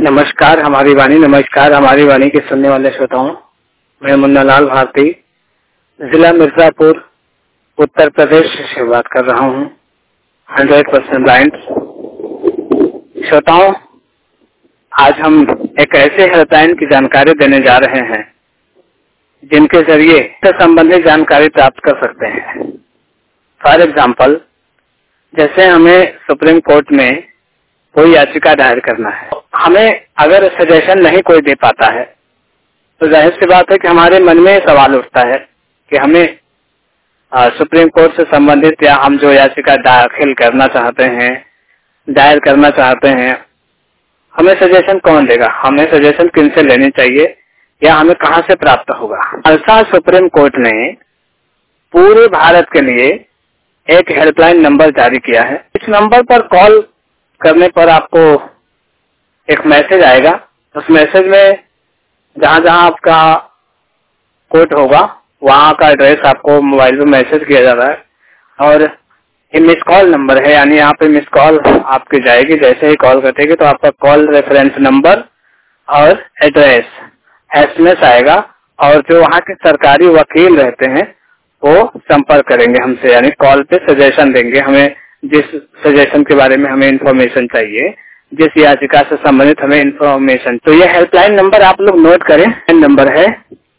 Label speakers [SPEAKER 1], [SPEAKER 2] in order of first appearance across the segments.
[SPEAKER 1] नमस्कार हमारी वाणी के सुनने वाले श्रोताओं, मैं मुन्ना लाल भारती जिला मिर्जापुर उत्तर प्रदेश से बात कर रहा हूँ। 100% ब्लाइंड श्रोताओं, आज हम एक ऐसे हेल्पलाइन की जानकारी देने जा रहे हैं जिनके जरिए इससे संबंधित जानकारी प्राप्त कर सकते हैं। फॉर एग्जाम्पल, जैसे हमें सुप्रीम कोर्ट में कोई याचिका दायर करना है, हमें अगर सजेशन नहीं कोई दे पाता है तो जाहिर सी बात है कि हमारे मन में सवाल उठता है कि हमें सुप्रीम कोर्ट से संबंधित या हम जो याचिका दाखिल करना चाहते हैं, दायर करना चाहते हैं, हमें सजेशन कौन देगा, हमें सजेशन किन से लेनी चाहिए या हमें कहां से प्राप्त होगा। खालसा सुप्रीम कोर्ट ने पूरे भारत के लिए एक हेल्पलाइन नंबर जारी किया है। इस नंबर पर कॉल करने पर आपको एक मैसेज आएगा। उस मैसेज में जहां जहां आपका कोर्ट होगा वहां का एड्रेस आपको मोबाइल पे मैसेज किया जा रहा है और ये मिस कॉल नंबर है, यानी यहाँ पे मिस कॉल आपकी जाएगी। जैसे ही कॉल कटेगी तो आपका कॉल रेफरेंस नंबर और एड्रेस एसएमएस आएगा और जो वहाँ के सरकारी वकील रहते हैं वो संपर्क करेंगे हमसे, यानी कॉल पे सजेशन देंगे हमें, जिस सजेशन के बारे में हमें इन्फॉर्मेशन चाहिए, जिस याचिका से संबंधित हमें इन्फॉर्मेशन। तो ये हेल्पलाइन नंबर आप लोग नोट करें। नंबर है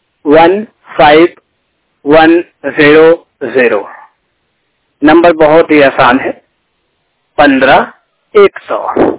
[SPEAKER 1] 15100। नंबर बहुत ही आसान है, 15-100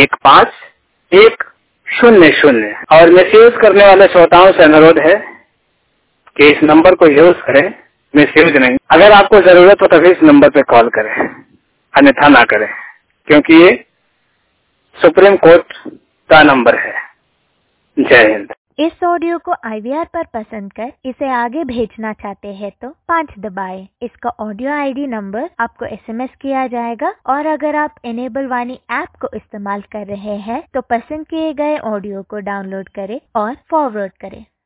[SPEAKER 1] 15-100। और मिसयूज करने वाले श्रोताओं से अनुरोध है कि इस नंबर को यूज करें, मिसयूज नहीं। अगर आपको जरूरत हो तभी इस नंबर पे कॉल करें, अन्यथा ना करें, क्योंकि ये सुप्रीम कोर्ट का नंबर है। जय हिंद।
[SPEAKER 2] इस ऑडियो को IVR पर पसंद कर इसे आगे भेजना चाहते हैं तो 5 दबाएं। इसका ऑडियो ID नंबर आपको SMS किया जाएगा और अगर आप इनेबल वाणी ऐप को इस्तेमाल कर रहे हैं तो पसंद किए गए ऑडियो को डाउनलोड करें और फॉरवर्ड करें।